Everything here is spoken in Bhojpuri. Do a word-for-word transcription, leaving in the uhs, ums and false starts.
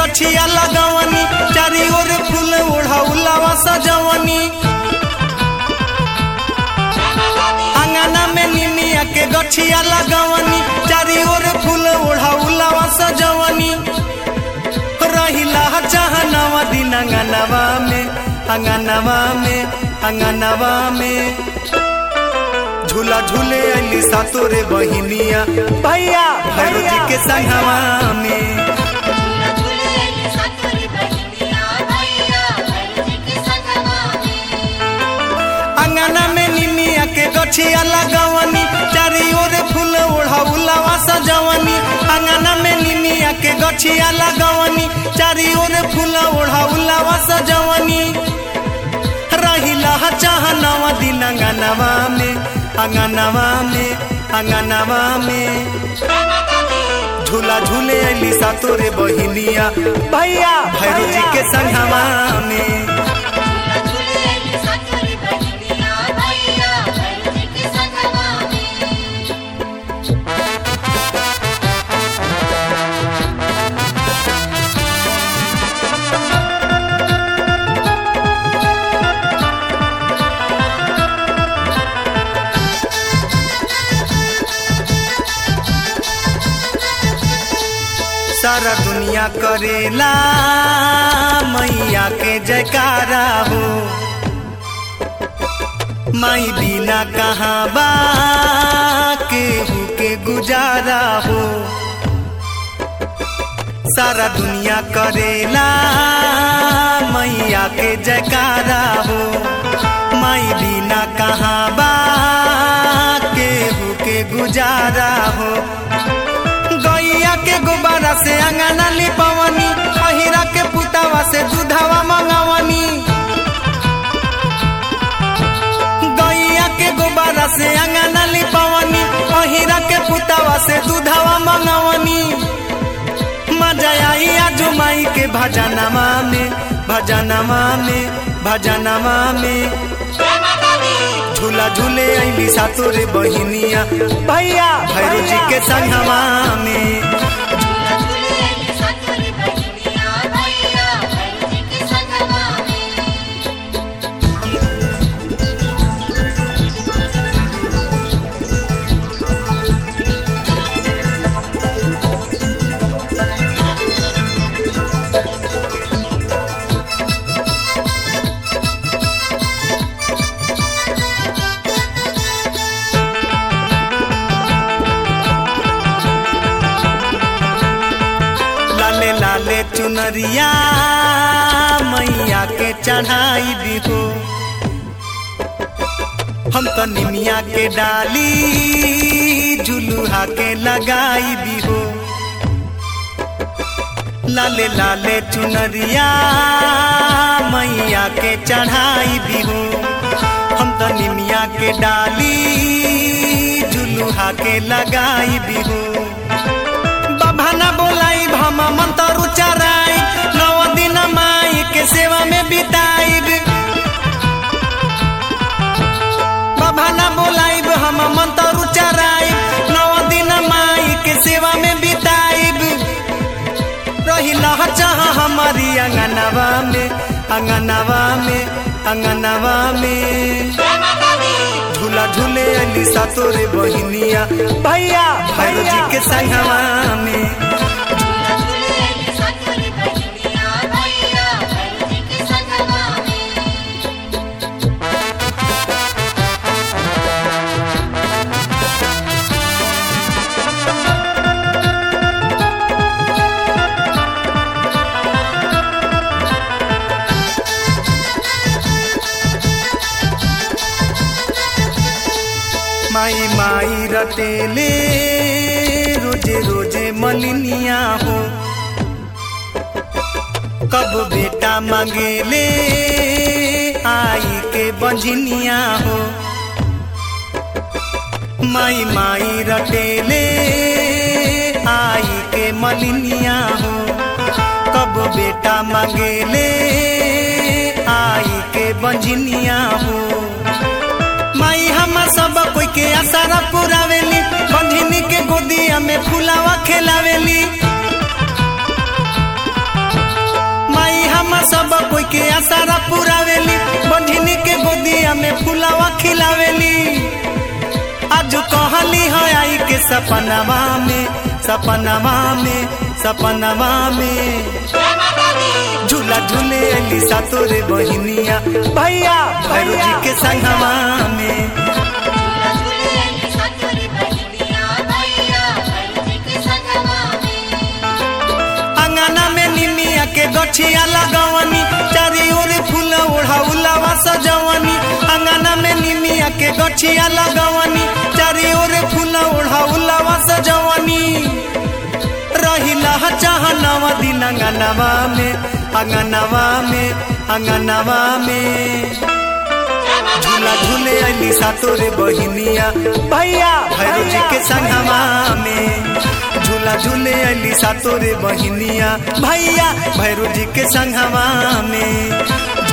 गछिया लगवनी चारी ओर फूल ओढ़ौलावा सजवनी अंगना में निमिया के गछिया लगवनी चारी ओर फूल ओढ़ौलावा सजवनी रहिला जहनवा दिन अंगनवा में अंगनवा में अंगनवा में झूला झूले अली सातोरे बहिनिया भैया भैरो जी के संगवा में अंगना में निमिया के गछिया लगवनी चारी ओर फूल ओढ़ौलावा सजवनी अंगना में निमिया के गछिया लगवनी चारी ओर फूल ओढ़ौलावा सजवनी रहिला जहनवा दिन अंगनवा में अंगनवा में अंगनवा में झूला झूले अली सातोरे बहिनिया भैया भैरो जी के संगवा में सारा दुनिया करेला मैया के जयकारा हो माई बिना कहाँ बा केहू के गुजारा हो सारा दुनिया करेला मैया के जयकारा हो माई बिना कहाँ बा केहू के गुजारा हो गैया के गुब्बारा से अंगना लिपवनी अहिरा के पुतावा से दूधवा मंगवनी गैया के गुब्बारा से अंगना लिपवनी अहिरा के पुतावा से दूधवा मंगवनी मजा आई आज माई के भजनमा में भजनमा में भजनमा में झूला झूले अली सातोरे बहिनिया भैया भैरो जी के संगवा में लाले चुनरिया मैया के चढ़ाई भी हो हम तो निमिया के डाली झुलुहा के लगाई भी हो लाले लाले चुनरिया मैया के चढ़ाई भी हो हम तो निमिया के डाली झुलुहा के लगाई भी हो बभाना बोलाई भमा मंत्र उच्चाराई नौ दिन माई के सेवा में बिताई बभाना बोलाई हम मंत्र उच्चाराई नौ दिन माई के सेवा में बिताई रहिला चाह हमारी अंगनवा में अंगनवा में अंगनवा में झूला झूले अली सातोरे बहिनिया भैया भैरो जी के संगवा में माई माई रटेले रोजे रोजे मलिनिया हो कब बेटा मांगेले आई के बंझनिया हो माई माई रटेले आई के मलिनिया हो कब बेटा मांगेले आई के बंझनिया हो माई हम सब कोई के आसारा पुरावेली बंधिनी के गोदिया में फुलावा खेलावेली सब कोई के आसारा पुरावेली बंधिनी के गोदिया में फुलावा खिलावेली आज कहली है आई के सपनावा में सपनावा में सपनावा में झूला झूले अली सा तोरे बहिनिया भैया भैरू जी के संगवा में अंगना में निमिया के गछिया लगवनी चारी ओर फूल ओढ़ाउलावा सजवनी अंगना में निमिया के गछिया लगवनी चारी ओर फूल ओढ़ाउलावा सजवनी रहिला चाहनावा दिन अंगनवा में अंगनवा में अंगनवा में झूला झूले अली सा तोरे बहिनिया भैया भैरू जी के संगवा में झूला झूले अली सा तोरे बहिनिया भैया भैरू जी के संगवा में